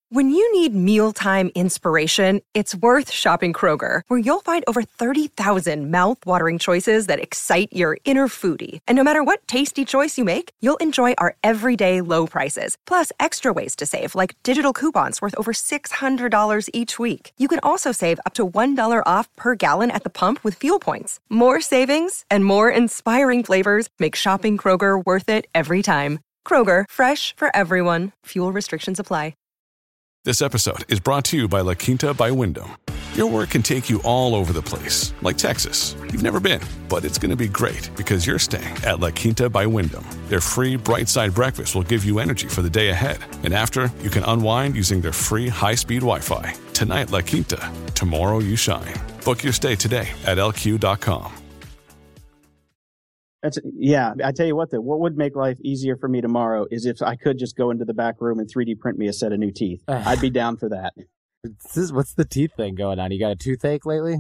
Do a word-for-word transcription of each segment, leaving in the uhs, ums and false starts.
When you need mealtime inspiration, it's worth shopping Kroger, where you'll find over thirty thousand mouth-watering choices that excite your inner foodie. And no matter what tasty choice you make, you'll enjoy our everyday low prices, plus extra ways to save, like digital coupons worth over six hundred dollars each week. You can also save up to one dollar off per gallon at the pump with fuel points. More savings and more inspiring flavors make shopping Kroger worth it every time. Kroger, fresh for everyone. Fuel restrictions apply. This episode is brought to you by La Quinta by Wyndham. Your work can take you all over the place, like Texas. You've never been, but it's going to be great because you're staying at La Quinta by Wyndham. Their free Bright Side breakfast will give you energy for the day ahead. And after, you can unwind using their free high-speed Wi-Fi. Tonight, La Quinta. Tomorrow, you shine. Book your stay today at L Q dot com. That's yeah. I tell you what, though, what would make life easier for me tomorrow is if I could just go into the back room and three D print me a set of new teeth. I'd be down for that. This is, what's the teeth thing going on? You got a toothache lately?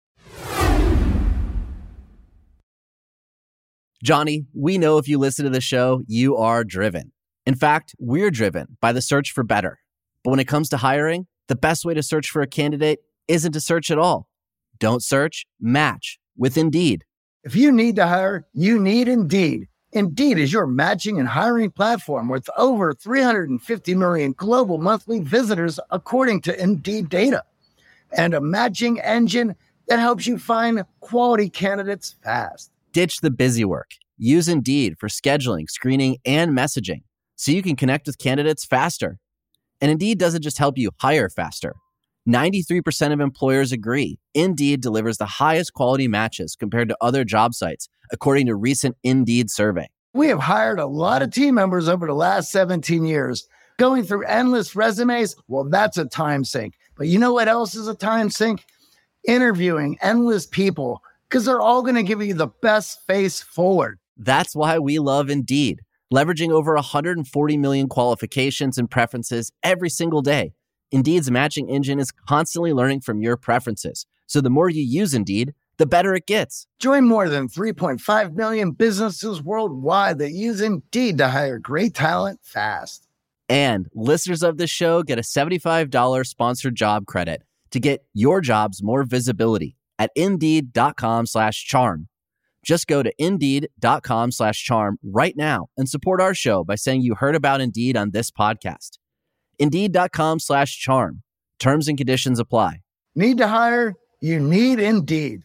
Johnny, we know if you listen to the show, you are driven. In fact, we're driven by the search for better. But when it comes to hiring, the best way to search for a candidate isn't to search at all. Don't search, match with Indeed. If you need to hire, you need Indeed. Indeed is your matching and hiring platform with over three hundred fifty million global monthly visitors, according to Indeed data, and a matching engine that helps you find quality candidates fast. Ditch the busy work. Use Indeed for scheduling, screening, and messaging so you can connect with candidates faster. And Indeed doesn't just help you hire faster. ninety-three percent of employers agree Indeed delivers the highest quality matches compared to other job sites, according to recent Indeed survey. We have hired a lot of team members over the last seventeen years. Going through endless resumes, well, that's a time sink. But you know what else is a time sink? Interviewing endless people, because they're all going to give you the best face forward. That's why we love Indeed, leveraging over one hundred forty million qualifications and preferences every single day. Indeed's matching engine is constantly learning from your preferences. So the more you use Indeed, the better it gets. Join more than three point five million businesses worldwide that use Indeed to hire great talent fast. And listeners of this show get a seventy-five dollars sponsored job credit to get your jobs more visibility at Indeed.com slash charm. Just go to Indeed.com slash charm right now and support our show by saying you heard about Indeed on this podcast. Indeed.com slash charm. Terms and conditions apply. Need to hire? You need Indeed.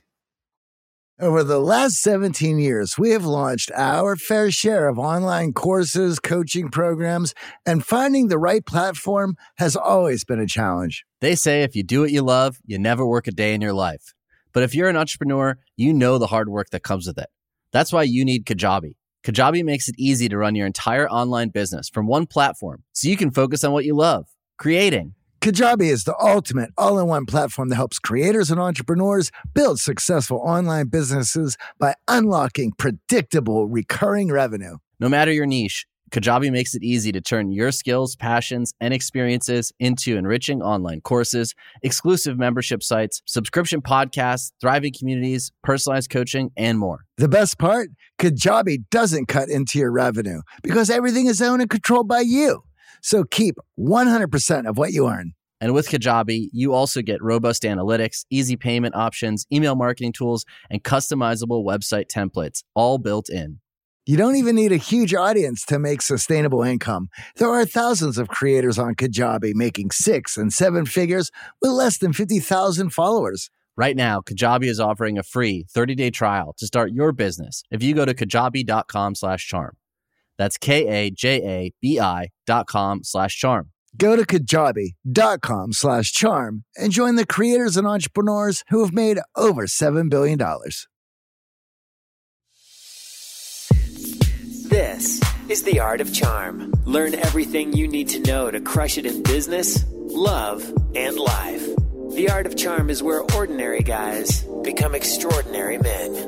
Over the last seventeen years, we have launched our fair share of online courses, coaching programs, and finding the right platform has always been a challenge. They say if you do what you love, you never work a day in your life. But if you're an entrepreneur, you know the hard work that comes with it. That's why you need Kajabi. Kajabi makes it easy to run your entire online business from one platform so you can focus on what you love, creating. Kajabi is the ultimate all-in-one platform that helps creators and entrepreneurs build successful online businesses by unlocking predictable, recurring revenue. No matter your niche, Kajabi makes it easy to turn your skills, passions, and experiences into enriching online courses, exclusive membership sites, subscription podcasts, thriving communities, personalized coaching, and more. The best part? Kajabi doesn't cut into your revenue because everything is owned and controlled by you. So keep one hundred percent of what you earn. And with Kajabi, you also get robust analytics, easy payment options, email marketing tools, and customizable website templates, all built in. You don't even need a huge audience to make sustainable income. There are thousands of creators on Kajabi making six and seven figures with less than fifty thousand followers. Right now, Kajabi is offering a free thirty-day trial to start your business if you go to kajabi.com slash charm. That's K-A-J-A-B-I dot com slash charm. Go to kajabi.com slash charm and join the creators and entrepreneurs who have made over seven billion dollars. This is The Art of Charm. Learn everything you need to know to crush it in business, love, and life. The Art of Charm is where ordinary guys become extraordinary men.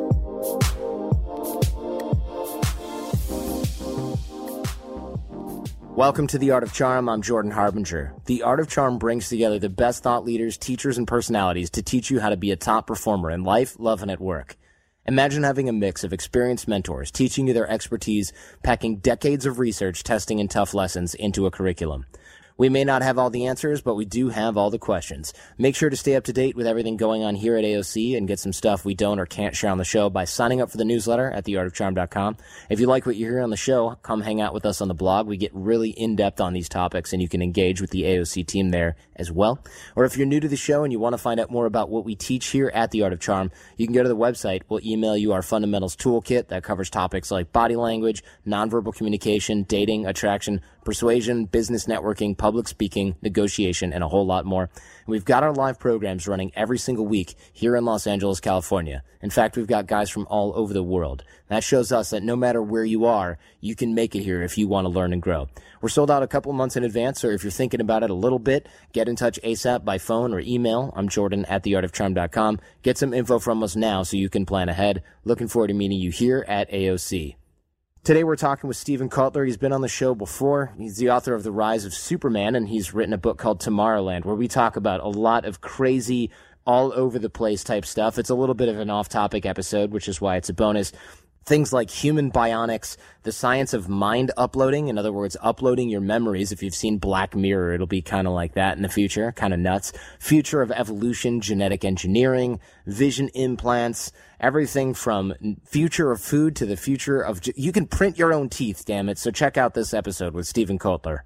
Welcome to The Art of Charm. I'm Jordan Harbinger. The Art of Charm brings together the best thought leaders, teachers, and personalities to teach you how to be a top performer in life, love, and at work. Imagine having a mix of experienced mentors teaching you their expertise, packing decades of research, testing, and tough lessons into a curriculum. We may not have all the answers, but we do have all the questions. Make sure to stay up to date with everything going on here at A O C and get some stuff we don't or can't share on the show by signing up for the newsletter at the art of charm dot com. If you like what you hear on the show, come hang out with us on the blog. We get really in-depth on these topics, and you can engage with the A O C team there as well. Or if you're new to the show and you want to find out more about what we teach here at the Art of Charm, you can go to the website. We'll email you our fundamentals toolkit that covers topics like body language, nonverbal communication, dating, attraction, persuasion, business networking, public speaking, negotiation, and a whole lot more. And we've got our live programs running every single week here in Los Angeles, California. In fact, we've got guys from all over the world. That shows us that no matter where you are, you can make it here if you want to learn and grow. We're sold out a couple months in advance, so if you're thinking about it a little bit, get in touch ASAP by phone or email. I'm Jordan at the art of charm dot com. Get some info from us now so you can plan ahead. Looking forward to meeting you here at A O C. Today we're talking with Steven Kotler. He's been on the show before. He's the author of The Rise of Superman, and he's written a book called Tomorrowland, where we talk about a lot of crazy, all over the place type stuff. It's a little bit of an off-topic episode, which is why it's a bonus. Things like human bionics, the science of mind uploading, in other words, uploading your memories. If you've seen Black Mirror, it'll be kind of like that in the future, kind of nuts. Future of evolution, genetic engineering, vision implants, everything from future of food to the future of... You can print your own teeth, damn it. So check out this episode with Steven Kotler.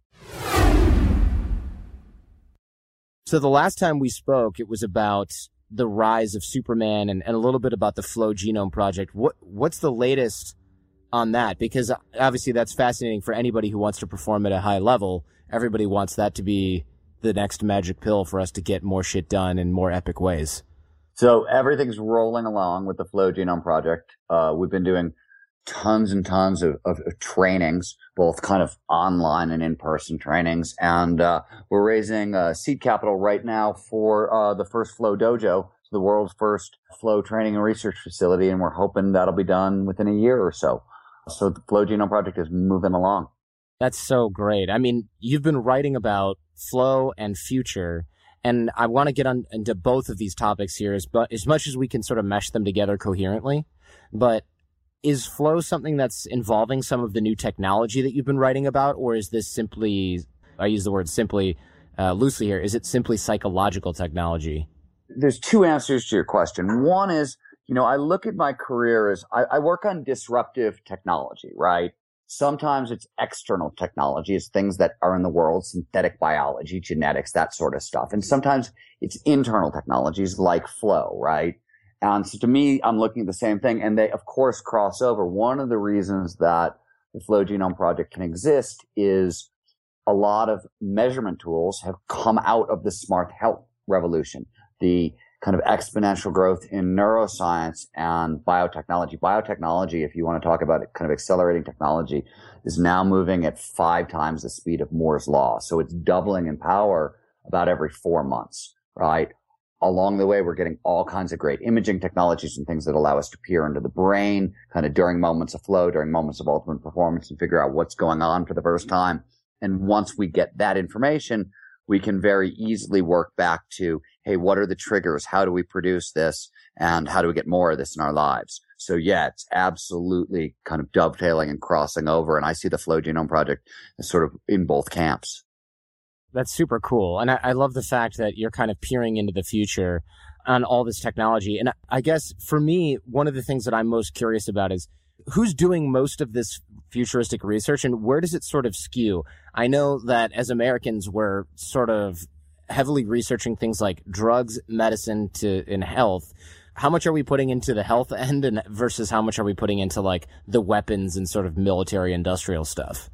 So the last time we spoke, it was about the rise of Superman and, and a little bit about the Flow Genome Project. What what's the latest on that? Because obviously that's fascinating for anybody who wants to perform at a high level. Everybody wants that to be the next magic pill for us to get more shit done in more epic ways. So everything's rolling along with the Flow Genome Project. Uh, we've been doing tons and tons of, of, of trainings, both kind of online and in-person trainings. And uh, we're raising uh, seed capital right now for uh, the first Flow Dojo, the world's first Flow training and research facility. And we're hoping that'll be done within a year or so. So the Flow Genome Project is moving along. That's so great. I mean, you've been writing about flow and future, and I want to get on into both of these topics here as, but as much as we can sort of mesh them together coherently. But is flow something that's involving some of the new technology that you've been writing about, or is this simply, I use the word simply uh, loosely here, is it simply psychological technology? There's two answers to your question. One is, you know, I look at my career as I, I work on disruptive technology, right? Sometimes it's external technology. It's things that are in the world, synthetic biology, genetics, that sort of stuff. And sometimes it's internal technologies like flow, right? And so to me, I'm looking at the same thing, and they, of course, cross over. One of the reasons that the Flow Genome Project can exist is a lot of measurement tools have come out of the smart health revolution, the kind of exponential growth in neuroscience and biotechnology. Biotechnology, if you want to talk about it, kind of accelerating technology, is now moving at five times the speed of Moore's law. So it's doubling in power about every four months, right? Along the way, we're getting all kinds of great imaging technologies and things that allow us to peer into the brain kind of during moments of flow, during moments of ultimate performance, and figure out what's going on for the first time. And once we get that information, we can very easily work back to, hey, what are the triggers? How do we produce this? And how do we get more of this in our lives? So yeah, it's absolutely kind of dovetailing and crossing over. And I see the Flow Genome Project as sort of in both camps. That's super cool. And I, I love the fact that you're kind of peering into the future on all this technology. And I guess for me, one of the things that I'm most curious about is who's doing most of this futuristic research and where does it sort of skew? I know that as Americans, we're sort of heavily researching things like drugs, medicine to in health. How much are we putting into the health end and versus how much are we putting into like the weapons and sort of military industrial stuff?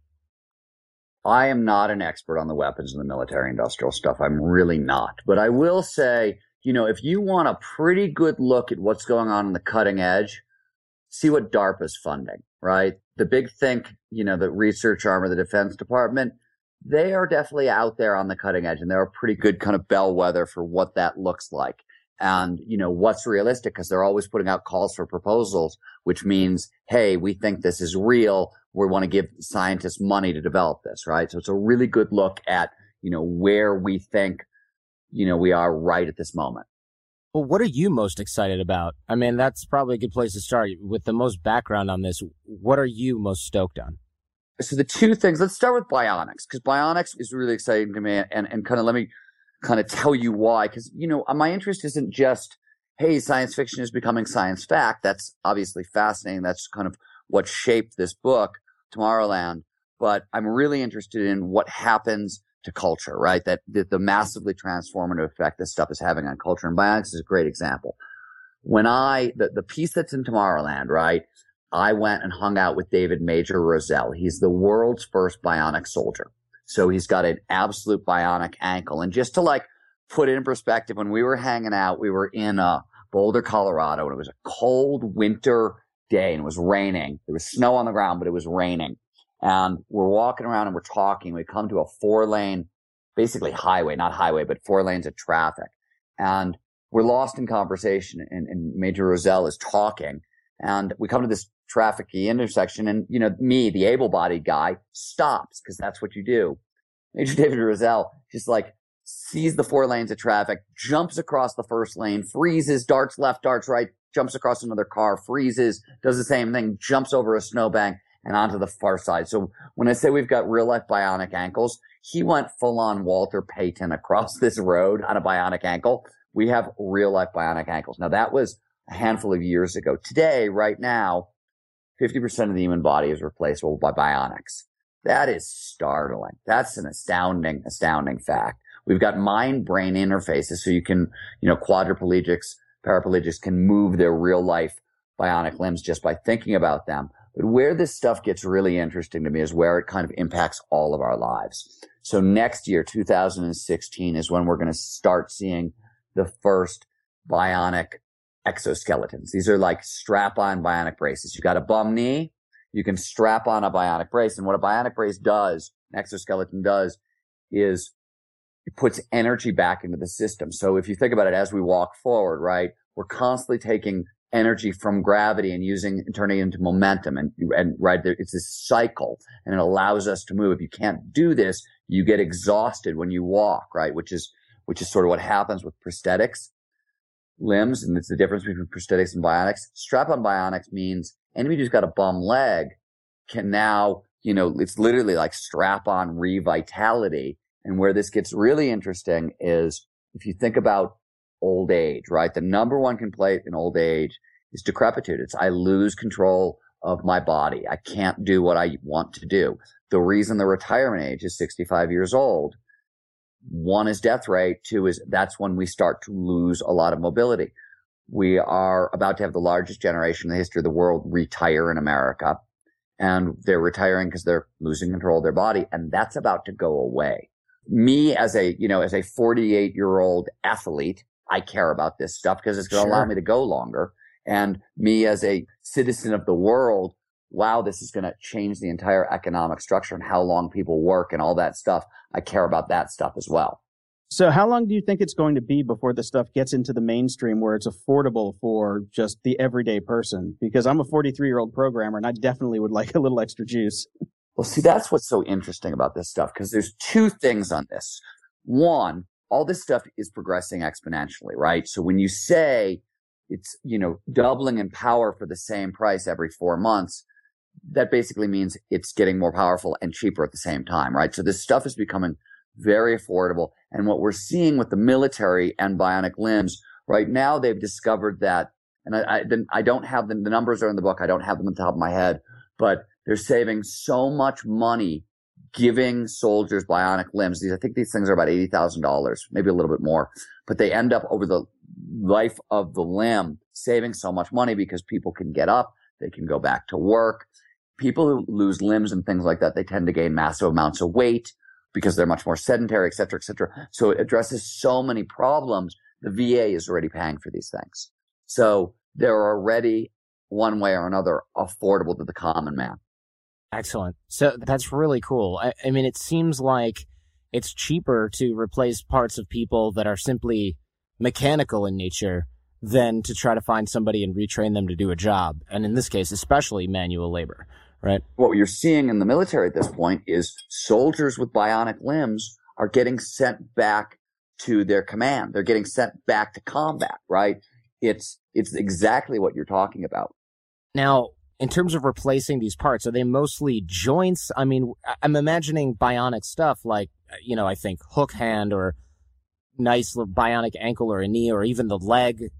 I am not an expert on the weapons and the military industrial stuff. I'm really not. But I will say, you know, if you want a pretty good look at what's going on in the cutting edge, see what DARPA's funding, right? The big think, you know, the research arm of the Defense Department, they are definitely out there on the cutting edge, and they're a pretty good kind of bellwether for what that looks like. And, you know, what's realistic, because they're always putting out calls for proposals, which means, hey, we think this is real. We want to give scientists money to develop this, right? So it's a really good look at, you know, where we think, you know, we are right at this moment. Well, what are you most excited about? I mean, that's probably a good place to start. With the most background on this, what are you most stoked on? So the two things, let's start with bionics, because bionics is really exciting to me. And, and kind of let me kind of tell you why. Because, you know, my interest isn't just, hey, science fiction is becoming science fact. That's obviously fascinating. That's kind of what shaped this book, Tomorrowland. But I'm really interested in what happens to culture, right? That, that the massively transformative effect this stuff is having on culture. And bionics is a great example. When I, the, the piece that's in Tomorrowland, right? I went and hung out with David Major Rosell. He's the world's first bionic soldier. So he's got an absolute bionic ankle. And just to like put it in perspective, when we were hanging out, we were in uh, Boulder, Colorado, and it was a cold winter day and it was raining. There was snow on the ground, but it was raining. And we're walking around and we're talking. We come to a four lane, basically highway, not highway, but four lanes of traffic. And we're lost in conversation and, and Major Rosell is talking. And we come to this trafficy intersection and, you know, me, the able-bodied guy, stops because that's what you do. Major David Rosell just like sees the four lanes of traffic, jumps across the first lane, freezes, darts left, darts right, jumps across another car, freezes, does the same thing, jumps over a snowbank and onto the far side. So when I say we've got real-life bionic ankles, he went full-on Walter Payton across this road on a bionic ankle. We have real-life bionic ankles. Now, that was a handful of years ago. Today, right now, fifty percent of the human body is replaceable by bionics. That is startling. That's an astounding, astounding fact. We've got mind-brain interfaces, so you can, you know, quadriplegics, paraplegics can move their real-life bionic limbs just by thinking about them. But where this stuff gets really interesting to me is where it kind of impacts all of our lives. So next year, two thousand sixteen, is when we're going to start seeing the first bionic exoskeletons. These are like strap-on bionic braces. You got a bum knee, you can strap on a bionic brace. And what a bionic brace does, an exoskeleton does, is it puts energy back into the system. So if you think about it, as we walk forward, right, we're constantly taking energy from gravity and using and turning it into momentum. And, and right there, it's this cycle and it allows us to move. If you can't do this, you get exhausted when you walk, right? Which is, which is sort of what happens with prosthetics limbs. And it's the difference between prosthetics and bionics. Strap-on bionics means anybody who's got a bum leg can now, you know, it's literally like strap-on revitality. And where this gets really interesting is if you think about old age, right? The number one complaint in old age is decrepitude. It's I lose control of my body. I can't do what I want to do. The reason the retirement age is sixty-five years old, one is death rate. Two is that's when we start to lose a lot of mobility. We are about to have the largest generation in the history of the world retire in America. And they're retiring because they're losing control of their body. And that's about to go away. Me as a, you know, as a forty-eight year old athlete, I care about this stuff because it's going to sure. allow me to go longer. And me as a citizen of the world, wow, this is going to change the entire economic structure and how long people work and all that stuff. I care about that stuff as well. So how long do you think it's going to be before this stuff gets into the mainstream where it's affordable for just the everyday person? Because I'm a forty-three year old programmer and I definitely would like a little extra juice. Well, see, that's what's so interesting about this stuff because there's two things on this. One, all this stuff is progressing exponentially, right? So when you say it's, you know, doubling in power for the same price every four months, that basically means it's getting more powerful and cheaper at the same time, right? So this stuff is becoming very affordable. And what we're seeing with the military and bionic limbs right now, they've discovered that, and I, I, I don't have them, the numbers are in the book. I don't have them on the top of my head, but they're saving so much money giving soldiers bionic limbs. These, I think these things are about eighty thousand dollars, maybe a little bit more, but they end up over the life of the limb saving so much money because people can get up, they can go back to work. People who lose limbs and things like that, they tend to gain massive amounts of weight because they're much more sedentary, et cetera, et cetera. So it addresses so many problems. The V A is already paying for these things. So they're already, one way or another, affordable to the common man. Excellent. So that's really cool. I, I mean, it seems like it's cheaper to replace parts of people that are simply mechanical in nature than to try to find somebody and retrain them to do a job. And in this case, especially manual labor, right? What you're seeing in the military at this point is soldiers with bionic limbs are getting sent back to their command. They're getting sent back to combat, right? It's, it's exactly what you're talking about. Now, in terms of replacing these parts, are they mostly joints? I mean, I'm imagining bionic stuff like, you know, I think hook hand or nice little bionic ankle or a knee or even the leg.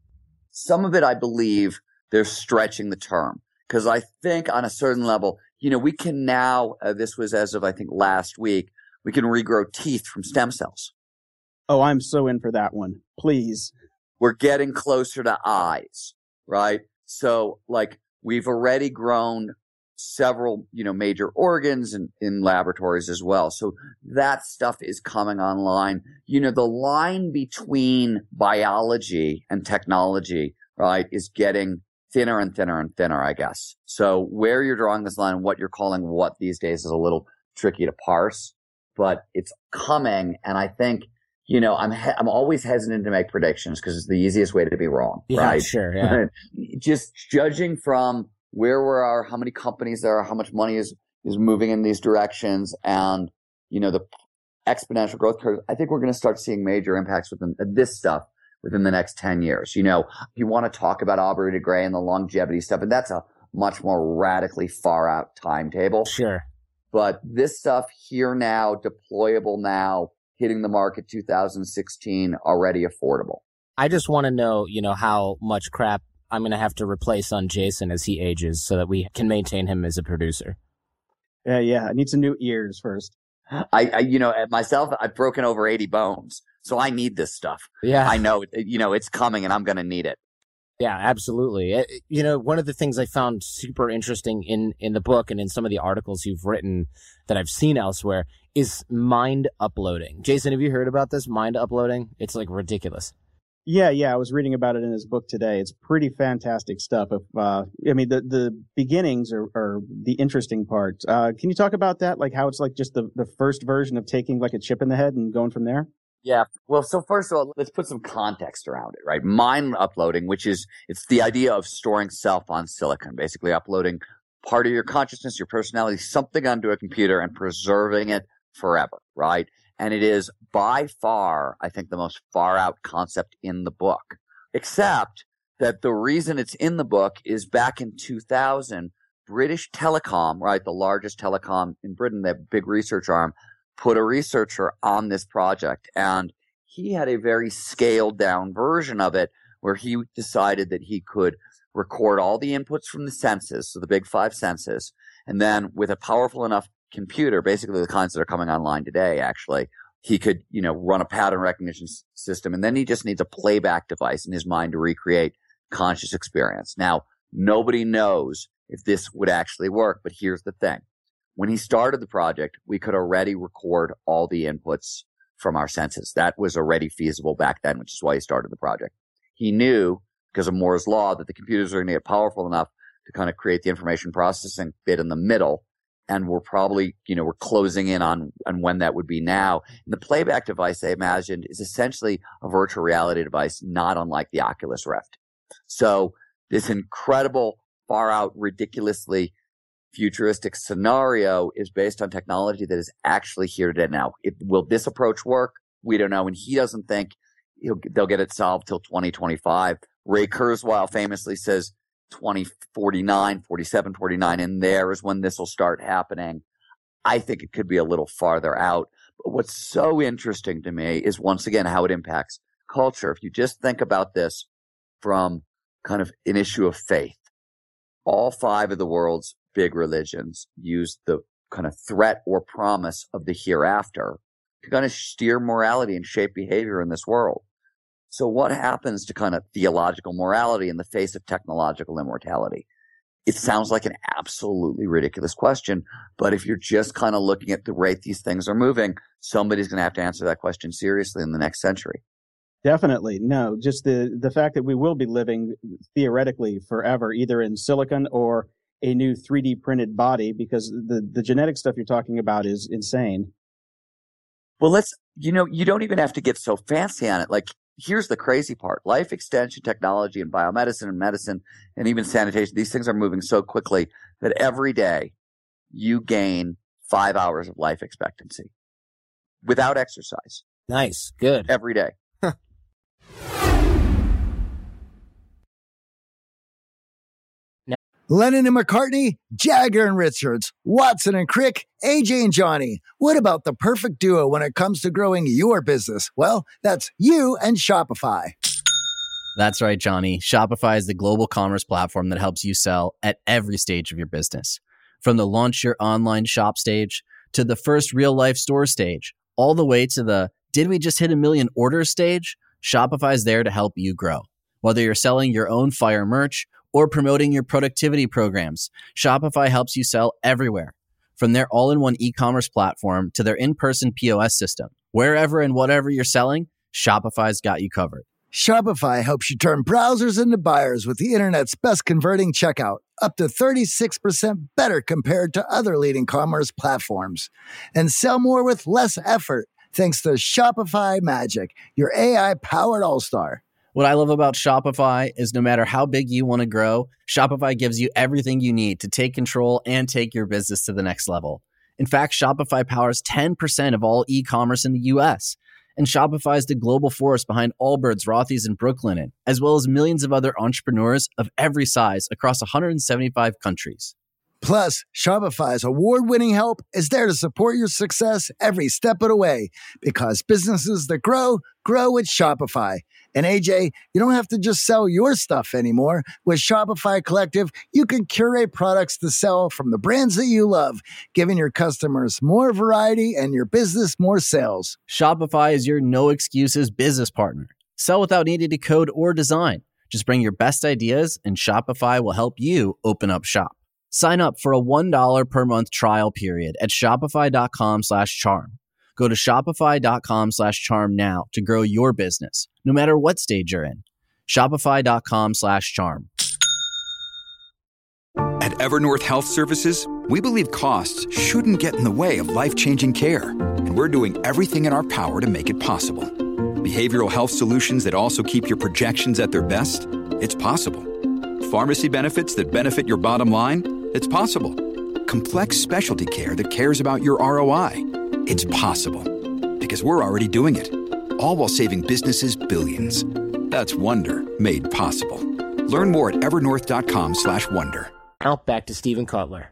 Some of it, I believe, they're stretching the term because I think on a certain level, you know, we can now, uh, this was as of, I think, last week, we can regrow teeth from stem cells. Oh, I'm so in for that one. Please. We're getting closer to eyes, right? So, like, we've already grown several, you know, major organs in, in laboratories as well. So that stuff is coming online. You know, the line between biology and technology, right, is getting thinner and thinner and thinner, I guess. So where you're drawing this line and what you're calling what these days is a little tricky to parse, but it's coming. And I think, you know, I'm, he- I'm always hesitant to make predictions because it's the easiest way to be wrong, Yeah, right? sure, yeah. Just judging from where we are, how many companies there are, how much money is, is moving in these directions, and, you know, the exponential growth curve, I think we're going to start seeing major impacts within this stuff within the next ten years. You know, if you want to talk about Aubrey de Grey and the longevity stuff, and that's a much more radically far out timetable. Sure. But this stuff here now, deployable now, hitting the market two thousand sixteen, already affordable. I just want to know, you know, how much crap I'm going to have to replace on Jason as he ages so that we can maintain him as a producer. Yeah, yeah. I need some new ears first. I, I you know, myself, I've broken over eighty bones, so I need this stuff. Yeah. I know, you know, it's coming and I'm going to need it. Yeah, absolutely. It, you know, one of the things I found super interesting in, in the book and in some of the articles you've written that I've seen elsewhere is mind uploading. Jason, have you heard about this mind uploading? It's like ridiculous. Yeah, yeah. I was reading about it in his book today. It's pretty fantastic stuff. If, uh, I mean, the, the beginnings are, are the interesting part. Uh, can you talk about that? Like how it's like just the, the first version of taking like a chip in the head and going from there? Yeah. Well, so first of all, let's put some context around it, right? Mind uploading, which is, it's the idea of storing self on silicon, basically uploading part of your consciousness, your personality, something onto a computer and preserving it forever, right? And it is by far, I think, the most far out concept in the book, except that the reason it's in the book is back in two thousand, British Telecom, right? The largest telecom in Britain, their big research arm, put a researcher on this project. And he had a very scaled down version of it where he decided that he could record all the inputs from the senses, so the big five senses, and then with a powerful enough computer, basically the kinds that are coming online today, actually, he could, you know, run a pattern recognition s- system. And then he just needs a playback device in his mind to recreate conscious experience. Now, nobody knows if this would actually work, but here's the thing. When he started the project, we could already record all the inputs from our senses. That was already feasible back then, which is why he started the project. He knew, because of Moore's law, that the computers are going to get powerful enough to kind of create the information processing bit in the middle. And we're probably, you know, we're closing in on, on when that would be now. And the playback device they imagined is essentially a virtual reality device, not unlike the Oculus Rift. So this incredible, far out, ridiculously futuristic scenario is based on technology that is actually here today. Now, it, will this approach work? We don't know. And he doesn't think he'll, they'll get it solved till twenty twenty-five. Ray Kurzweil famously says twenty forty-nine, forty-seven, forty-nine, and there is when this will start happening. I think it could be a little farther out. But what's so interesting to me is, once again, how it impacts culture. If you just think about this from kind of an issue of faith, all five of the world's big religions use the kind of threat or promise of the hereafter to kind of steer morality and shape behavior in this world. So what happens to kind of theological morality in the face of technological immortality? It sounds like an absolutely ridiculous question, but if you're just kind of looking at the rate these things are moving, somebody's going to have to answer that question seriously in the next century. Definitely. No, just the, the fact that we will be living theoretically forever, either in silicon or a new three D printed body, because the, the genetic stuff you're talking about is insane. Well, let's, you know, you don't even have to get so fancy on it. Like, here's the crazy part. Life extension technology and biomedicine and medicine and even sanitation, these things are moving so quickly that every day you gain five hours of life expectancy without exercise. Nice. Good. Every day. Huh. Lennon and McCartney, Jagger and Richards, Watson and Crick, A J and Johnny. What about the perfect duo when it comes to growing your business? Well, that's you and Shopify. That's right, Johnny. Shopify is the global commerce platform that helps you sell at every stage of your business. From the launch your online shop stage to the first real life store stage, all the way to the did we just hit a million orders stage? Shopify is there to help you grow. Whether you're selling your own fire merch or promoting your productivity programs, Shopify helps you sell everywhere. From their all-in-one e-commerce platform to their in-person P O S system, wherever and whatever you're selling, Shopify's got you covered. Shopify helps you turn browsers into buyers with the internet's best converting checkout, up to thirty-six percent better compared to other leading commerce platforms. And sell more with less effort thanks to Shopify Magic, your A I-powered all-star. What I love about Shopify is no matter how big you want to grow, Shopify gives you everything you need to take control and take your business to the next level. In fact, Shopify powers ten percent of all e-commerce in the U S, and Shopify is the global force behind Allbirds, Rothy's, and Brooklinen, as well as millions of other entrepreneurs of every size across one hundred seventy-five countries. Plus, Shopify's award-winning help is there to support your success every step of the way, because businesses that grow, grow with Shopify. And A J, you don't have to just sell your stuff anymore. With Shopify Collective, you can curate products to sell from the brands that you love, giving your customers more variety and your business more sales. Shopify is your no-excuses business partner. Sell without needing to code or design. Just bring your best ideas, and Shopify will help you open up shop. Sign up for a one dollar per month trial period at shopify.com slash charm. Go to shopify.com slash charm now to grow your business, no matter what stage you're in. Shopify.com slash charm. At Evernorth Health Services, we believe costs shouldn't get in the way of life-changing care, and we're doing everything in our power to make it possible. Behavioral health solutions that also keep your projections at their best? It's possible. Pharmacy benefits that benefit your bottom line? It's possible. Complex specialty care that cares about your R O I? It's possible. Because we're already doing it. All while saving businesses billions. That's Wonder made possible. Learn more at evernorth.com slash wonder. Now back to Steven Kotler.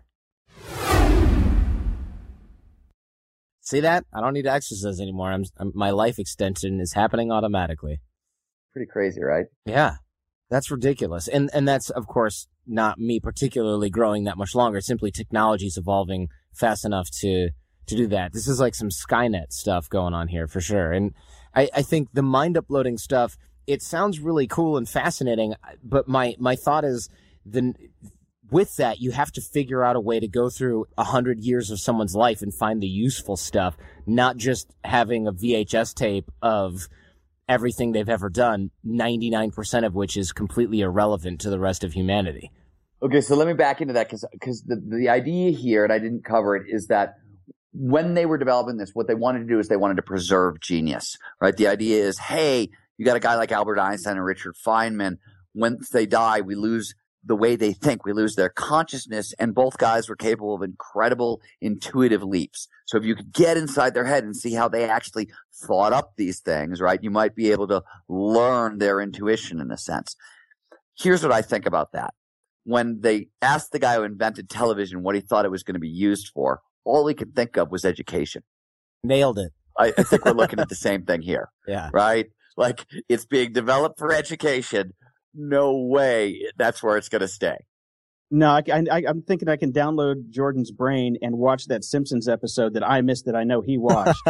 See that? I don't need to exercise anymore. I'm, I'm my life extension is happening automatically. Pretty crazy, right? Yeah. That's ridiculous. And and that's, of course, not me particularly growing that much longer. Simply technology's evolving fast enough to to do that. This is like some Skynet stuff going on here for sure. And I, I think the mind uploading stuff, it sounds really cool and fascinating, but my, my thought is the with that, you have to figure out a way to go through a hundred years of someone's life and find the useful stuff, not just having a V H S tape of everything they've ever done, ninety-nine percent of which is completely irrelevant to the rest of humanity. Okay, so let me back into that because because the, the idea here, and I didn't cover it, is that when they were developing this, what they wanted to do is they wanted to preserve genius, right? The idea is, hey, you got a guy like Albert Einstein and Richard Feynman. Once they die, we lose the way they think. We lose their consciousness, and both guys were capable of incredible intuitive leaps. So if you could get inside their head and see how they actually thought up these things, right, you might be able to learn their intuition in a sense. Here's what I think about that. When they asked the guy who invented television what he thought it was going to be used for, all he could think of was education. Nailed it. I, I think we're looking at the same thing here. Yeah. Right? Like, it's being developed for education. No way that's where it's going to stay. No, I, I, I'm thinking I can download Jordan's brain and watch that Simpsons episode that I missed that I know he watched.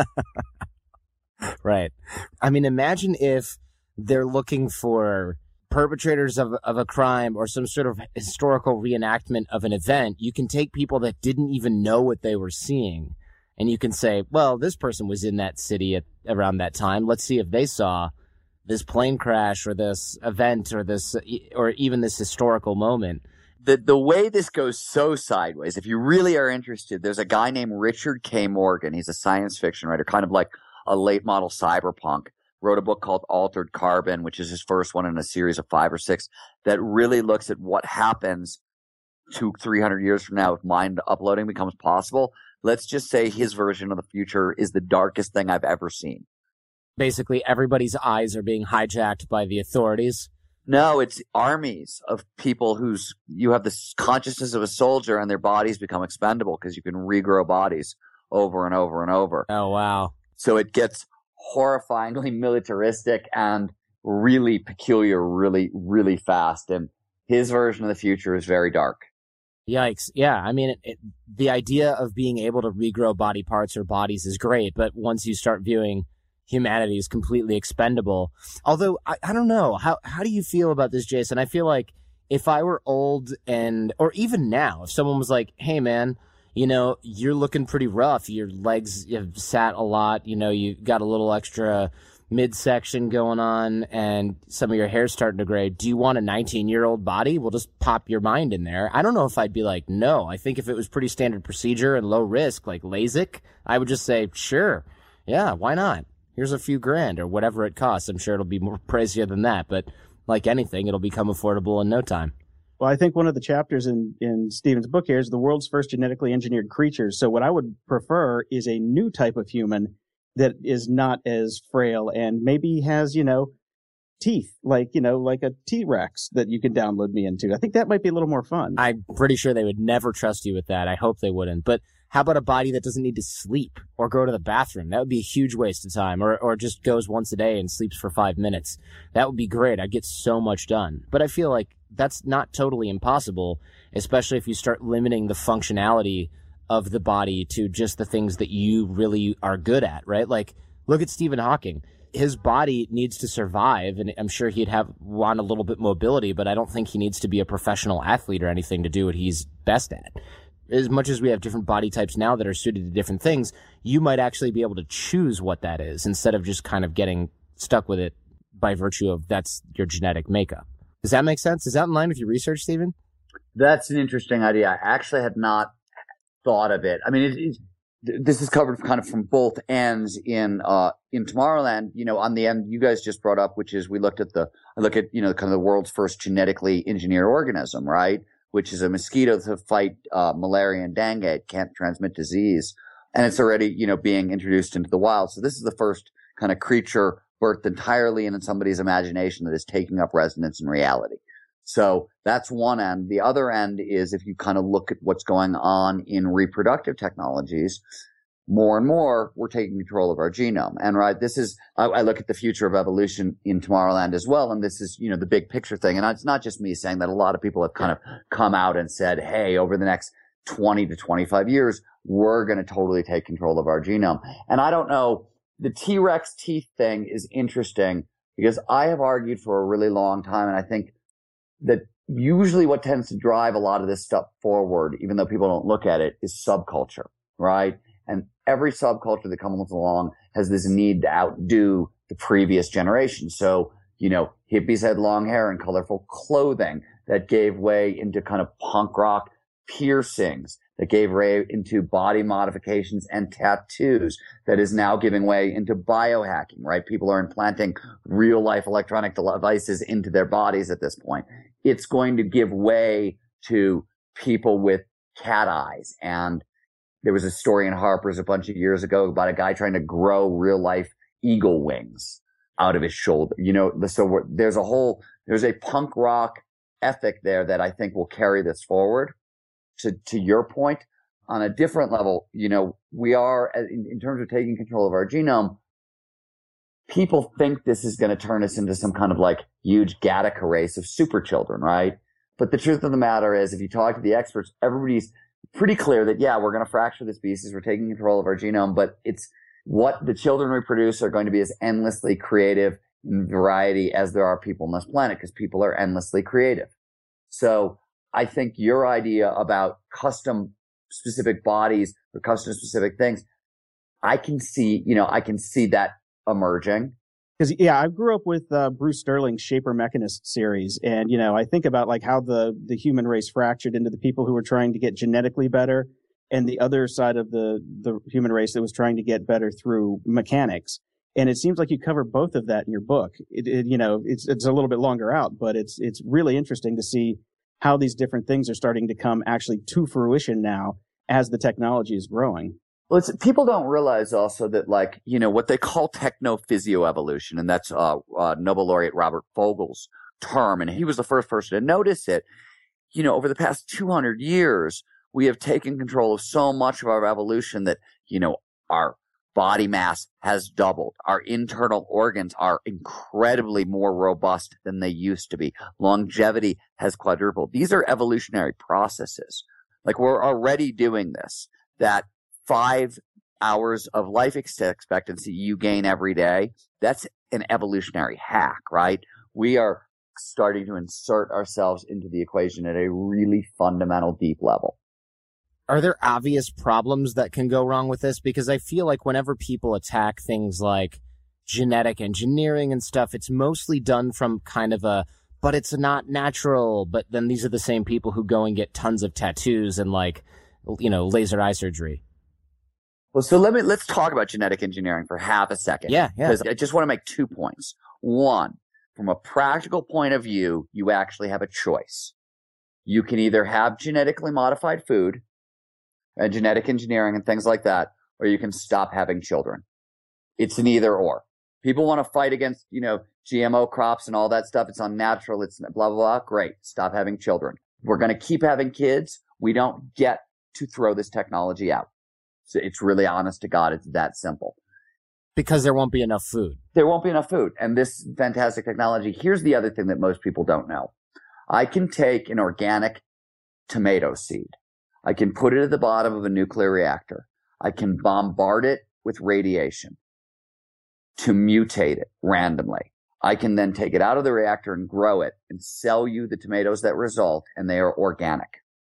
Right. I mean, imagine if they're looking for perpetrators of, of a crime or some sort of historical reenactment of an event. You can take people that didn't even know what they were seeing, and you can say, well, this person was in that city at around that time. Let's see if they saw this plane crash or this event or this or even this historical moment. The the way this goes so sideways, if you really are interested, there's a guy named Richard K. Morgan. He's a science fiction writer, kind of like a late model cyberpunk. Wrote a book called Altered Carbon, which is his first one in a series of five or six that really looks at what happens two, three hundred years from now if mind uploading becomes possible. Let's just say his version of the future is the darkest thing I've ever seen. Basically, everybody's eyes are being hijacked by the authorities. No, it's armies of people whose you have the consciousness of a soldier and their bodies become expendable because you can regrow bodies over and over and over. Oh, wow. So it gets horrifyingly militaristic and really peculiar, really, really fast. And his version of the future is very dark. Yikes. Yeah. I mean, it, it, the idea of being able to regrow body parts or bodies is great. But once you start viewing humanity as completely expendable, although I, I don't know, how, how do you feel about this, Jason? I feel like if I were old and, or even now, if someone was like, hey, man, you know, you're looking pretty rough. Your legs have sat a lot. You know, you got a little extra midsection going on and some of your hair's starting to gray. Do you want a nineteen-year-old body? We'll just pop your mind in there. I don't know if I'd be like, no. I think if it was pretty standard procedure and low risk, like LASIK, I would just say, sure. Yeah, why not? Here's a few grand or whatever it costs. I'm sure it'll be more pricier than that. But like anything, it'll become affordable in no time. Well, I think one of the chapters in, in Stephen's book here is the world's first genetically engineered creatures. So what I would prefer is a new type of human that is not as frail and maybe has, you know, teeth, like, you know, like a T-Rex that you can download me into. I think that might be a little more fun. I'm pretty sure they would never trust you with that. I hope they wouldn't. But how about a body that doesn't need to sleep or go to the bathroom? That would be a huge waste of time. Or, or just goes once a day and sleeps for five minutes. That would be great. I'd get so much done. But I feel like that's not totally impossible, especially if you start limiting the functionality of the body to just the things that you really are good at, right? Like, look at Stephen Hawking. His body needs to survive, and I'm sure he'd have want a little bit mobility, but I don't think he needs to be a professional athlete or anything to do what he's best at. As much as we have different body types now that are suited to different things, you might actually be able to choose what that is instead of just kind of getting stuck with it by virtue of that's your genetic makeup. Does that make sense? Is that in line with your research, Stephen? That's an interesting idea. I actually had not thought of it. I mean, it, it, this is covered kind of from both ends in uh in Tomorrowland. You know, on the end you guys just brought up, which is we looked at the I look at you know kind of the world's first genetically engineered organism, right? Which is a mosquito to fight uh, malaria and dengue. It can't transmit disease, and it's already you know being introduced into the wild. So this is the first kind of creature birthed entirely in somebody's imagination that is taking up resonance in reality. So that's one end. The other end is if you kind of look at what's going on in reproductive technologies, more and more we're taking control of our genome. And right, this is, I, I look at the future of evolution in Tomorrowland as well. And this is, you know, the big picture thing. And it's not just me saying that. A lot of people have kind of come out and said, hey, over the next twenty to twenty-five years, we're going to totally take control of our genome. And I don't know, the T-Rex teeth thing is interesting because I have argued for a really long time. And I think that usually what tends to drive a lot of this stuff forward, even though people don't look at it, is subculture, right? And every subculture that comes along has this need to outdo the previous generation. So, you know, hippies had long hair and colorful clothing that gave way into kind of punk rock piercings, that gave way into body modifications and tattoos, that is now giving way into biohacking, right? People are implanting real life electronic devices into their bodies at this point. It's going to give way to people with cat eyes. And there was a story in Harper's a bunch of years ago about a guy trying to grow real life eagle wings out of his shoulder. You know, so we're, there's a whole, there's a punk rock ethic there that I think will carry this forward. To, to your point, on a different level, you know, we are, in, in terms of taking control of our genome, people think this is going to turn us into some kind of like huge Gattaca race of super children, right? But the truth of the matter is, if you talk to the experts, everybody's pretty clear that, yeah, we're going to fracture the species, we're taking control of our genome, but it's what the children we produce are going to be as endlessly creative in variety as there are people on this planet, because people are endlessly creative. So I think your idea about custom specific bodies or custom specific things, I can see, you know, I can see that emerging. Because, yeah, I grew up with uh, Bruce Sterling's Shaper Mechanist series. And, you know, I think about like how the, the human race fractured into the people who were trying to get genetically better and the other side of the, the human race that was trying to get better through mechanics. And it seems like you cover both of that in your book. It, it, you know, it's it's a little bit longer out, but it's it's really interesting to see how these different things are starting to come actually to fruition now as the technology is growing. Well, it's, people don't realize also that, like, you know, what they call technophysio-evolution, and that's uh, uh, Nobel laureate Robert Vogel's term, and he was the first person to notice it. You know, over the past two hundred years, we have taken control of so much of our evolution that, you know, our body mass has doubled. Our internal organs are incredibly more robust than they used to be. Longevity has quadrupled. These are evolutionary processes. Like, we're already doing this. That five hours of life expectancy you gain every day, that's an evolutionary hack, right? We are starting to insert ourselves into the equation at a really fundamental, deep level. Are there obvious problems that can go wrong with this? Because I feel like whenever people attack things like genetic engineering and stuff, it's mostly done from kind of a, but it's not natural. But then these are the same people who go and get tons of tattoos and, like, you know, laser eye surgery. Well, so let me, let's talk about genetic engineering for half a second. Yeah, yeah. Because I just want to make two points. One, from a practical point of view, you actually have a choice. You can either have genetically modified food and genetic engineering and things like that, or you can stop having children. It's an either or. People want to fight against, you know, G M O crops and all that stuff. It's unnatural. It's blah, blah, blah. Great. Stop having children. We're going to keep having kids. We don't get to throw this technology out. So it's really, honest to God, it's that simple. Because there won't be enough food. There won't be enough food. And this fantastic technology, here's the other thing that most people don't know. I can take an organic tomato seed. I can put it at the bottom of a nuclear reactor. I can bombard it with radiation to mutate it randomly. I can then take it out of the reactor and grow it and sell you the tomatoes that result, and they are organic.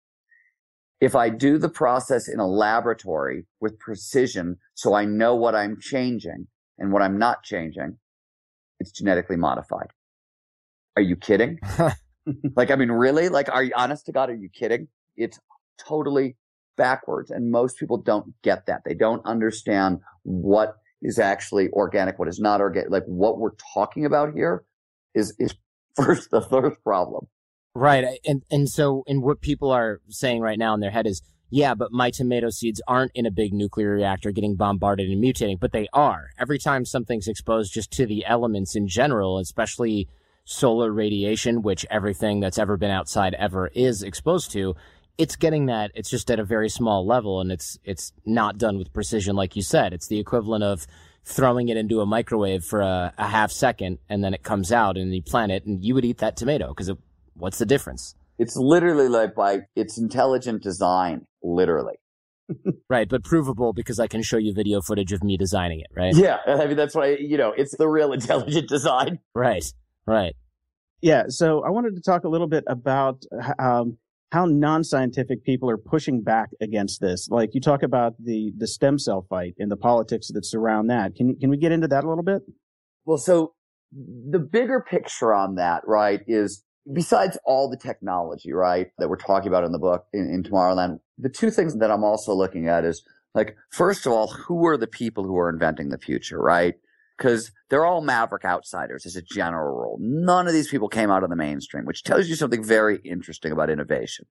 If I do the process in a laboratory with precision, so I know what I'm changing and what I'm not changing, it's genetically modified. Are you kidding? Like, I mean, really? Like, are you, honest to God, are you kidding? It's totally backwards. And most people don't get that. They don't understand what is actually organic, what is not organic. Like, what we're talking about here is, is first the first problem. Right. And and so and what people are saying right now in their head is, yeah, but my tomato seeds aren't in a big nuclear reactor getting bombarded and mutating, but they are. Every time something's exposed just to the elements in general, especially solar radiation, which everything that's ever been outside ever is exposed to, it's getting that. It's just at a very small level, and it's it's not done with precision, like you said. It's the equivalent of throwing it into a microwave for a, a half second, and then it comes out, and you plant it, and you would eat that tomato because it what's the difference? It's literally like by, it's intelligent design, literally. Right, but provable because I can show you video footage of me designing it, right? Yeah, I mean, that's why, you know, it's the real intelligent design. Right, right. Yeah, so I wanted to talk a little bit about um, how non-scientific people are pushing back against this. Like, you talk about the, the stem cell fight and the politics that surround that. Can, can we get into that a little bit? Well, so the bigger picture on that, right, is besides all the technology, right, that we're talking about in the book, in, in Tomorrowland, the two things that I'm also looking at is, like, first of all, who are the people who are inventing the future, right? Because they're all maverick outsiders as a general rule. None of these people came out of the mainstream, which tells you something very interesting about innovation.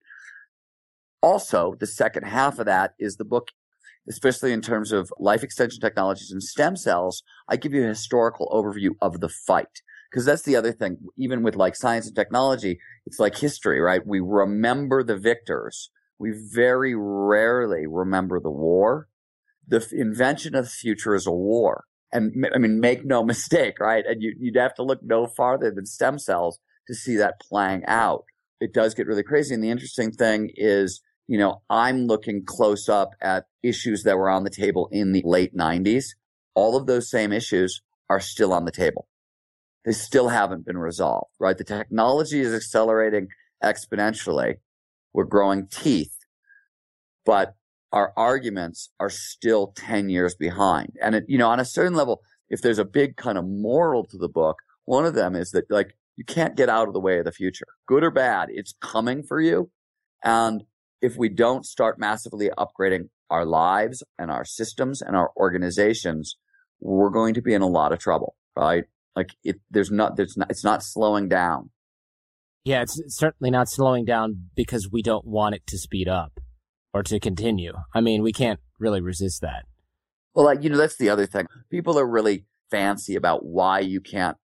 Also, the second half of that is the book, especially in terms of life extension technologies and stem cells. I give you a historical overview of the fight. Because that's the other thing, even with like science and technology, it's like history, right? We remember the victors. We very rarely remember the war. The f- invention of the future is a war. And I mean, make no mistake, right? And you, you'd have to look no farther than stem cells to see that playing out. It does get really crazy. And the interesting thing is, you know, I'm looking close up at issues that were on the table in the late nineties. All of those same issues are still on the table. They still haven't been resolved, right? The technology is accelerating exponentially. We're growing teeth, but our arguments are still ten years behind. And, it, you know, on a certain level, if there's a big kind of moral to the book, one of them is that, like, you can't get out of the way of the future. Good or bad, it's coming for you. And if we don't start massively upgrading our lives and our systems and our organizations, we're going to be in a lot of trouble, right? Like, it, there's not, there's not, it's not slowing down. Yeah, it's certainly not slowing down because we don't want it to speed up or to continue. I mean, we can't really resist that. Well, like, you know, that's the other thing. People are really fancy about why you can't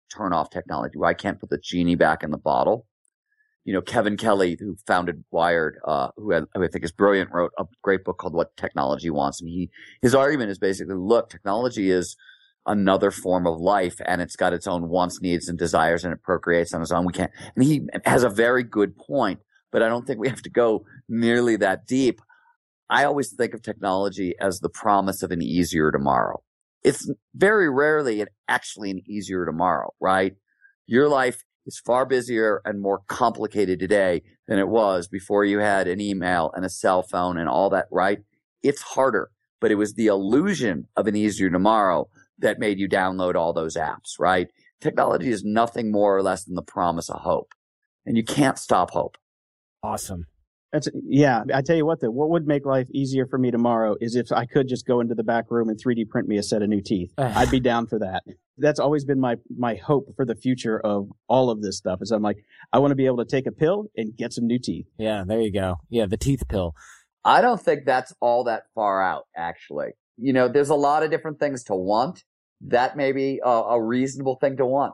turn off technology, where I can't put the genie back in the bottle. You know, Kevin Kelly, who founded Wired, uh, who, had, who I think is brilliant, wrote a great book called What Technology Wants. And he, his argument is basically, look, technology is another form of life, and it's got its own wants, needs, and desires, and it procreates on its own. We can't, and he has a very good point, but I don't think we have to go nearly that deep. I always think of technology as the promise of an easier tomorrow. It's very rarely actually an easier tomorrow, right? Your life is far busier and more complicated today than it was before you had an email and a cell phone and all that, right? It's harder, but it was the illusion of an easier tomorrow that made you download all those apps, right? Technology is nothing more or less than the promise of hope, and you can't stop hope. Awesome. That's, yeah, I tell you what, though, what would make life easier for me tomorrow is if I could just go into the back room and three D print me a set of new teeth. I'd be down for that. That's always been my, my hope for the future of all of this stuff is I'm like, I want to be able to take a pill and get some new teeth. Yeah, there you go. Yeah, the teeth pill. I don't think that's all that far out, actually. You know, there's a lot of different things to want. That may be a, a reasonable thing to want.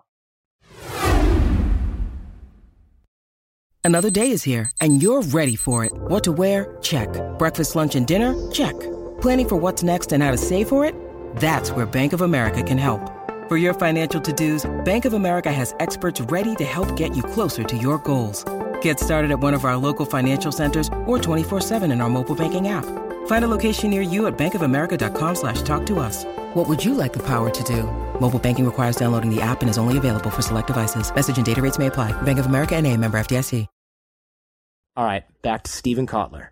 Another day is here, and you're ready for it. What to wear? Check. Breakfast, lunch, and dinner? Check. Planning for what's next and how to save for it? That's where Bank of America can help. For your financial to-dos, Bank of America has experts ready to help get you closer to your goals. Get started at one of our local financial centers or twenty-four seven in our mobile banking app. Find a location near you at bankofamerica.com slash talk to us. What would you like the power to do? Mobile banking requires downloading the app and is only available for select devices. Message and data rates may apply. Bank of America N A, member F D I C. All right, back to Steven Kotler.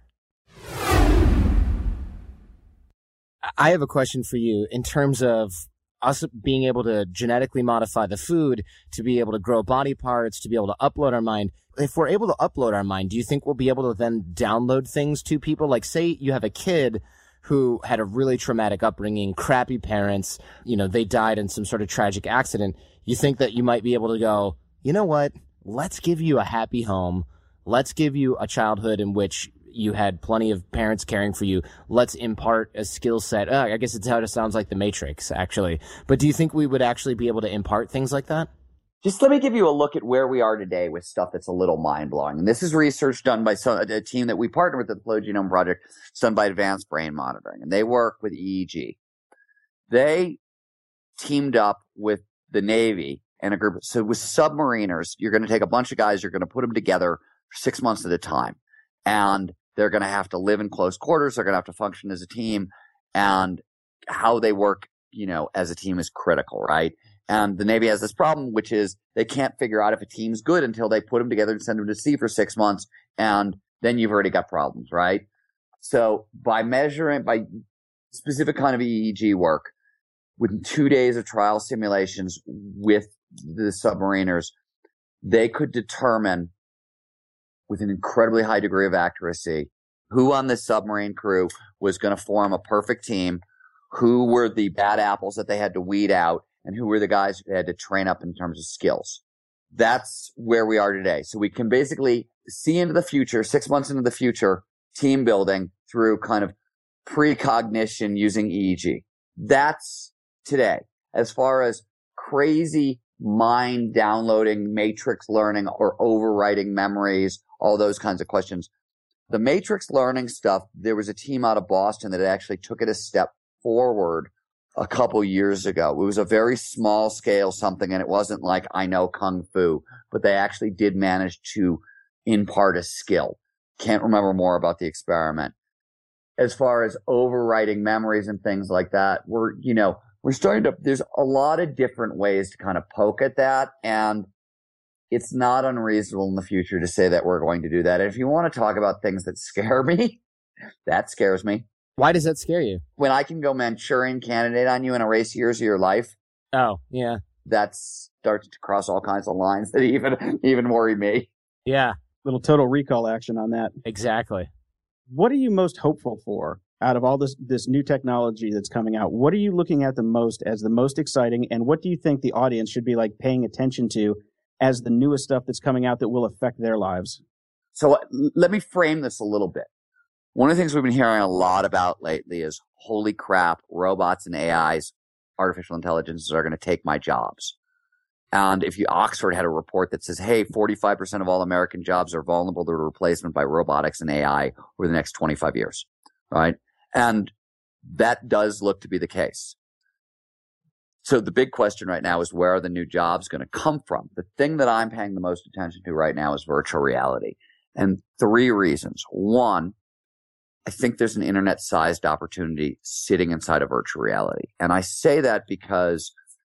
I have a question for you in terms of us being able to genetically modify the food, to be able to grow body parts, to be able to upload our mind. If we're able to upload our mind, do you think we'll be able to then download things to people? Like, say you have a kid who had a really traumatic upbringing, crappy parents, you know, they died in some sort of tragic accident. You think that you might be able to go, you know what, let's give you a happy home. Let's give you a childhood in which you had plenty of parents caring for you. Let's impart a skill set. Uh, I guess it's how it sounds like the Matrix, actually. But do you think we would actually be able to impart things like that? Just let me give you a look at where we are today with stuff that's a little mind-blowing. And this is research done by some, a team that we partner with at the Flow Genome Project. It's done by Advanced Brain Monitoring. And they work with E E G. They teamed up with the Navy and a group. So with submariners, you're going to take a bunch of guys, you're going to put them together for six months at a time. And they're going to have to live in close quarters. They're going to have to function as a team. And how they work, you know, as a team is critical, right? And the Navy has this problem, which is they can't figure out if a team's good until they put them together and send them to sea for six months. And then you've already got problems, right? So by measuring, by specific kind of E E G work, within two days of trial simulations with the submariners, they could determine with an incredibly high degree of accuracy who on this submarine crew was going to form a perfect team, who were the bad apples that they had to weed out, and who were the guys who had to train up in terms of skills. That's where we are today. So we can basically see into the future, six months into the future, team building through kind of precognition using E E G. That's today. As far as crazy mind downloading, matrix learning, or overwriting memories, all those kinds of questions. The matrix learning stuff, there was a team out of Boston that actually took it a step forward a couple years ago. It was a very small scale something, and it wasn't like I know Kung Fu, but they actually did manage to impart a skill. Can't remember more about the experiment. As far as overwriting memories and things like that, we're, you know, we're starting to, there's a lot of different ways to kind of poke at that. And it's not unreasonable in the future to say that we're going to do that. And if you want to talk about things that scare me, that scares me. Why does that scare you? When I can go Manchurian candidate on you and erase years of your life. Oh, yeah. That starts to cross all kinds of lines that even, even worry me. Yeah. Little total recall action on that. Exactly. What are you most hopeful for out of all this, this new technology that's coming out? What are you looking at the most as the most exciting? And what do you think the audience should be like paying attention to as the newest stuff that's coming out that will affect their lives? So let me frame this a little bit. One of the things we've been hearing a lot about lately is, holy crap, robots and A Is, artificial intelligences, are going to take my jobs. And if you, Oxford had a report that says, hey, forty-five percent of all American jobs are vulnerable to replacement by robotics and A I over the next twenty-five years, right? And that does look to be the case. So the big question right now is, where are the new jobs going to come from? The thing that I'm paying the most attention to right now is virtual reality. And three reasons. One, I think there's an internet-sized opportunity sitting inside of virtual reality. And I say that because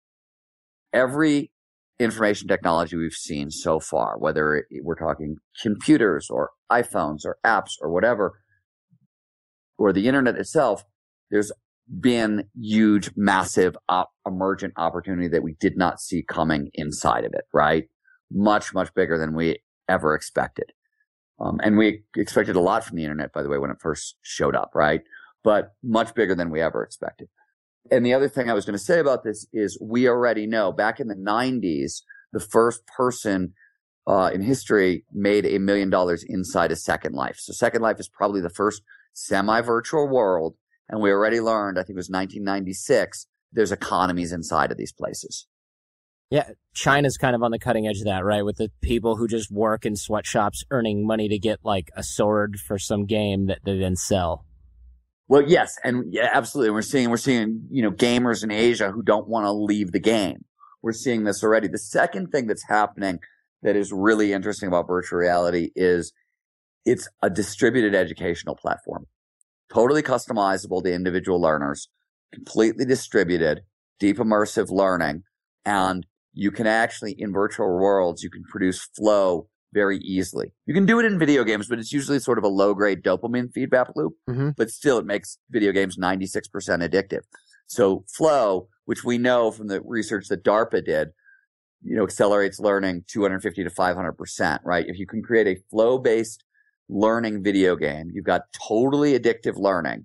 every information technology we've seen so far, whether we're talking computers or iPhones or apps or whatever, or the internet itself, there's been huge, massive, op- emergent opportunity that we did not see coming inside of it, right? Much, much bigger than we ever expected. Um, and we expected a lot from the internet, by the way, when it first showed up, right? But much bigger than we ever expected. And the other thing I was going to say about this is we already know back in the nineties, the first person uh, in history made a million dollars inside a Second Life. So Second Life is probably the first semi-virtual world. And we already learned, I think it was nineteen ninety-six, there's economies inside of these places. Yeah, China's kind of on the cutting edge of that, right? With the people who just work in sweatshops earning money to get like a sword for some game that they then sell. Well, yes, and yeah, absolutely. We're seeing, we're seeing, you know, gamers in Asia who don't want to leave the game. We're seeing this already. The second thing that's happening that is really interesting about virtual reality is it's a distributed educational platform. Totally customizable to individual learners, completely distributed, deep immersive learning, and you can actually, in virtual worlds, you can produce flow very easily. You can do it in video games, but it's usually sort of a low-grade dopamine feedback loop, mm-hmm. but still it makes video games ninety-six percent addictive. So flow, which we know from the research that DARPA did, you know, accelerates learning two hundred fifty to five hundred percent, right? If you can create a flow-based learning video game, you've got totally addictive learning,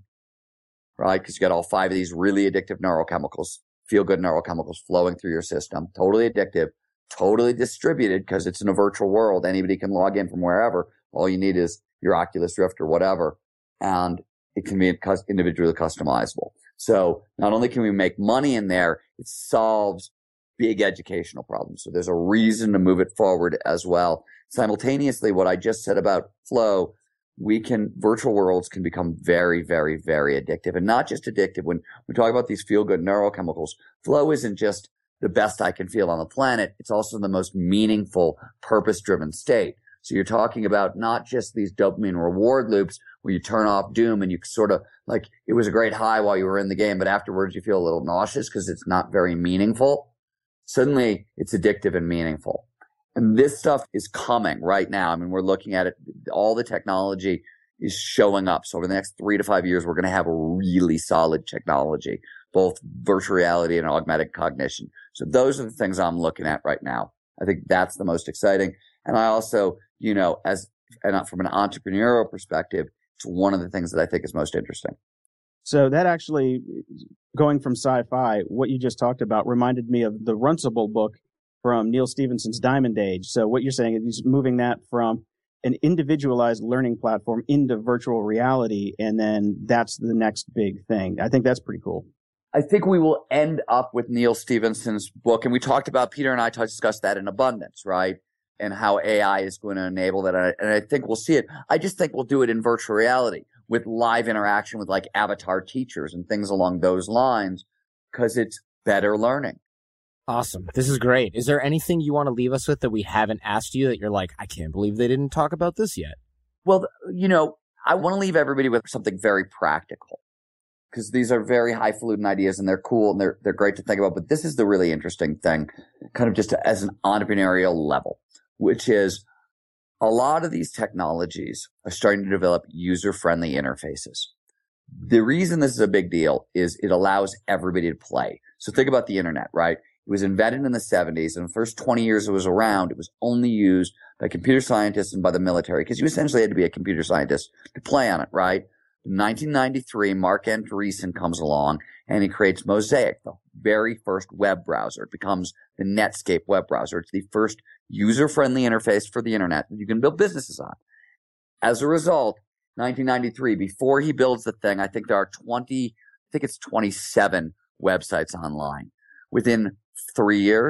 right? Because you got all five of these really addictive neurochemicals, feel-good neurochemicals flowing through your system, totally addictive, totally distributed because it's in a virtual world. Anybody can log in from wherever. All you need is your Oculus Rift or whatever, and it can be individually customizable. So not only can we make money in there, it solves big educational problems. So there's a reason to move it forward as well. Simultaneously, what I just said about flow, we can, virtual worlds can become very, very, very addictive, and not just addictive. When we talk about these feel-good neurochemicals, flow isn't just the best I can feel on the planet. It's also the most meaningful, purpose-driven state. So you're talking about not just these dopamine reward loops where you turn off doom and you sort of like, it was a great high while you were in the game, but afterwards you feel a little nauseous because it's not very meaningful. Suddenly it's addictive and meaningful. And this stuff is coming right now. I mean, we're looking at it. All the technology is showing up. So over the next three to five years, we're going to have a really solid technology, both virtual reality and augmented cognition. So those are the things I'm looking at right now. I think that's the most exciting. And I also, you know, as and from an entrepreneurial perspective, it's one of the things that I think is most interesting. So that actually, going from sci-fi, what you just talked about reminded me of the Runcible book from Neal Stephenson's Diamond Age. So what you're saying is he's moving that from an individualized learning platform into virtual reality, and then that's the next big thing. I think that's pretty cool. I think we will end up with Neal Stephenson's book, and we talked about, Peter and I discussed that in abundance, right? And how A I is going to enable that. And I think we'll see it. I just think we'll do it in virtual reality with live interaction with like avatar teachers and things along those lines, because it's better learning. Awesome. This is great. Is there anything you want to leave us with that we haven't asked you that you're like, I can't believe they didn't talk about this yet? Well, you know, I want to leave everybody with something very practical, because these are very highfalutin ideas and they're cool and they're, they're great to think about. But this is the really interesting thing, kind of just as an entrepreneurial level, which is a lot of these technologies are starting to develop user-friendly interfaces. The reason this is a big deal is it allows everybody to play. So think about the internet, right? It was invented in the seventies, and the first twenty years it was around, it was only used by computer scientists and by the military, because you essentially had to be a computer scientist to play on it, right? In nineteen ninety-three, Mark Andreessen comes along, and he creates Mosaic, the very first web browser. It becomes the Netscape web browser. It's the first user-friendly interface for the internet that you can build businesses on. As a result, nineteen ninety-three, before he builds the thing, I think there are twenty, I think it's twenty-seven websites online. Within three years,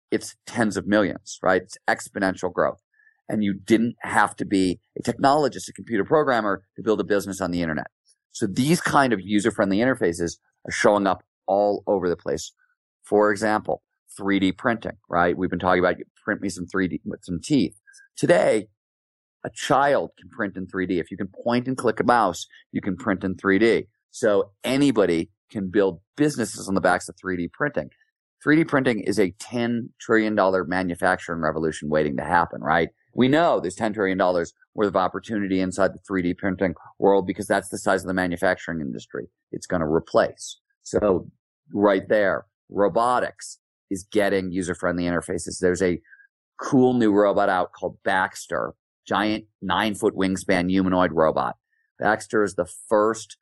it's tens of millions, right? It's exponential growth. And you didn't have to be a technologist, a computer programmer to build a business on the internet. So these kind of user-friendly interfaces are showing up all over the place. For example, three D printing, right? We've been talking about, you print me some three D with some teeth. Today, a child can print in three D. If you can point and click a mouse, you can print in three D. So anybody can build businesses on the backs of three D printing. three D printing is a ten trillion dollars manufacturing revolution waiting to happen, right? We know there's ten trillion dollars worth of opportunity inside the three D printing world because that's the size of the manufacturing industry it's going to replace. So right there, robotics is getting user-friendly interfaces. There's a cool new robot out called Baxter, giant nine-foot wingspan humanoid robot. Baxter is the first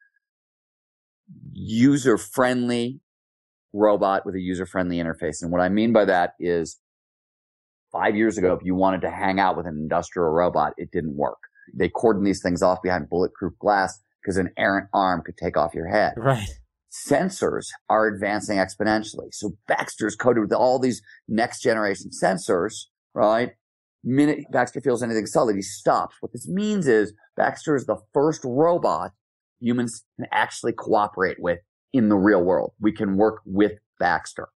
user-friendly robot with a user-friendly interface. And what I mean by that is five years ago, if you wanted to hang out with an industrial robot, it didn't work. They cordon these things off behind bulletproof glass because an errant arm could take off your head. Right. Sensors are advancing exponentially. So Baxter is coated with all these next generation sensors, right? Minute Baxter feels anything solid, he stops. What this means is Baxter is the first robot humans can actually cooperate with in the real world. We can work with Baxter.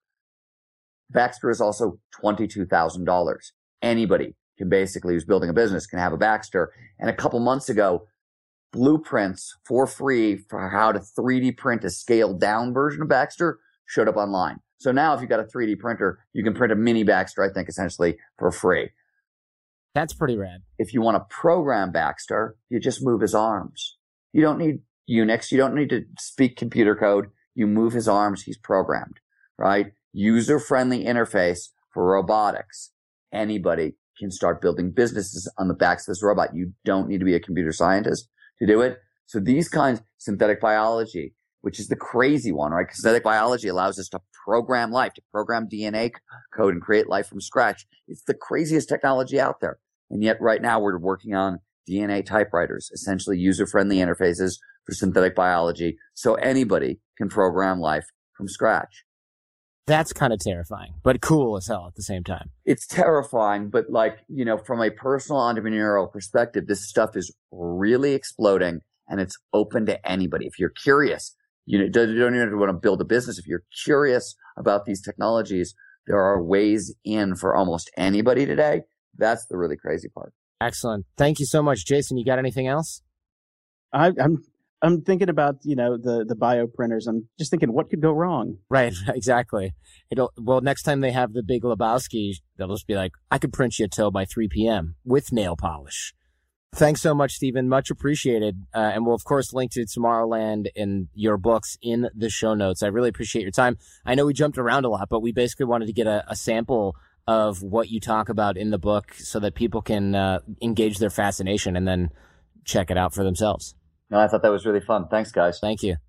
Baxter is also twenty-two thousand dollars. Anybody can basically, who's building a business, can have a Baxter. And a couple months ago, blueprints for free for how to three D print a scaled down version of Baxter showed up online. So now if you've got a three D printer, you can print a mini Baxter, I think, essentially for free. That's pretty rad. If you want to program Baxter, you just move his arms. You don't need Unix. You don't need to speak computer code. You move his arms. He's programmed, right? User-friendly interface for robotics. Anybody can start building businesses on the backs of this robot. You don't need to be a computer scientist to do it. So these kinds, synthetic biology, which is the crazy one, right? Synthetic biology allows us to program life, to program D N A code and create life from scratch. It's the craziest technology out there. And yet right now we're working on D N A typewriters, essentially user-friendly interfaces for synthetic biology. So anybody can program life from scratch. That's kind of terrifying, but cool as hell at the same time. It's terrifying, but like, you know, from a personal entrepreneurial perspective, this stuff is really exploding and it's open to anybody. If you're curious, you know, you don't even want to build a business. If you're curious about these technologies, there are ways in for almost anybody today. That's the really crazy part. Excellent. Thank you so much. Jason, you got anything else? I, I'm I'm thinking about, you know, the, the bio printers. I'm just thinking, what could go wrong? Right, exactly. It'll, well, next time they have the Big Lebowski, they'll just be like, I could print you a toe by three p.m. with nail polish. Thanks so much, Stephen. Much appreciated. Uh, and we'll, of course, link to Tomorrowland and your books in the show notes. I really appreciate your time. I know we jumped around a lot, but we basically wanted to get a, a sample of what you talk about in the book so that people can uh, engage their fascination and then check it out for themselves. No, I thought that was really fun. Thanks, guys. Thank you.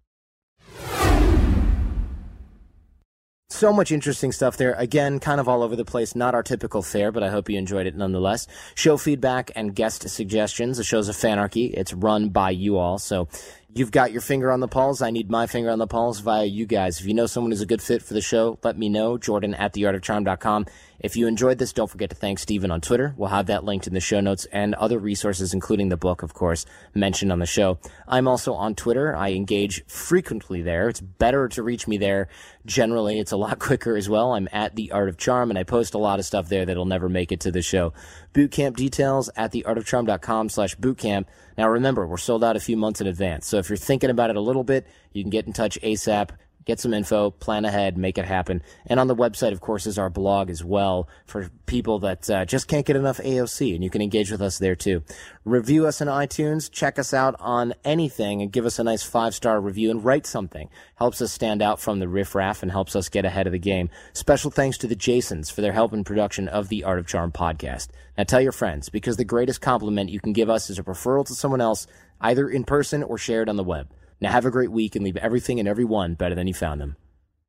So much interesting stuff there. Again, kind of all over the place. Not our typical fare, but I hope you enjoyed it nonetheless. Show feedback and guest suggestions. The show's a fanarchy. It's run by you all. So you've got your finger on the pulse. I need my finger on the pulse via you guys. If you know someone who's a good fit for the show, let me know. Jordan at the art of charm dot com. If you enjoyed this, don't forget to thank Stephen on Twitter. We'll have that linked in the show notes and other resources, including the book, of course, mentioned on the show. I'm also on Twitter. I engage frequently there. It's better to reach me there. Generally, it's a lot quicker as well. I'm at The Art of Charm, and I post a lot of stuff there that'll never make it to the show. Bootcamp details at the art of charm dot com slash bootcamp. Now, remember, we're sold out a few months in advance. So if you're thinking about it a little bit, you can get in touch ASAP. Get some info, plan ahead, make it happen. And on the website, of course, is our blog as well for people that uh, just can't get enough A O C, and you can engage with us there too. Review us on iTunes, check us out on anything, and give us a nice five-star review and write something. Helps us stand out from the riffraff and helps us get ahead of the game. Special thanks to the Jasons for their help in production of the Art of Charm podcast. Now tell your friends, because the greatest compliment you can give us is a referral to someone else, either in person or shared on the web. Now have a great week and leave everything and everyone better than you found them.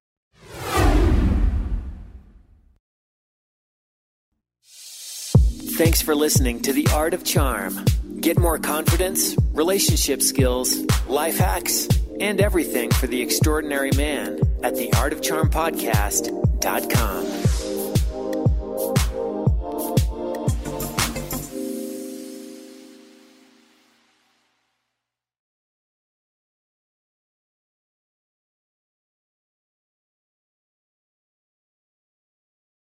Thanks for listening to The Art of Charm. Get more confidence, relationship skills, life hacks, and everything for the extraordinary man at the art of charm podcast dot com.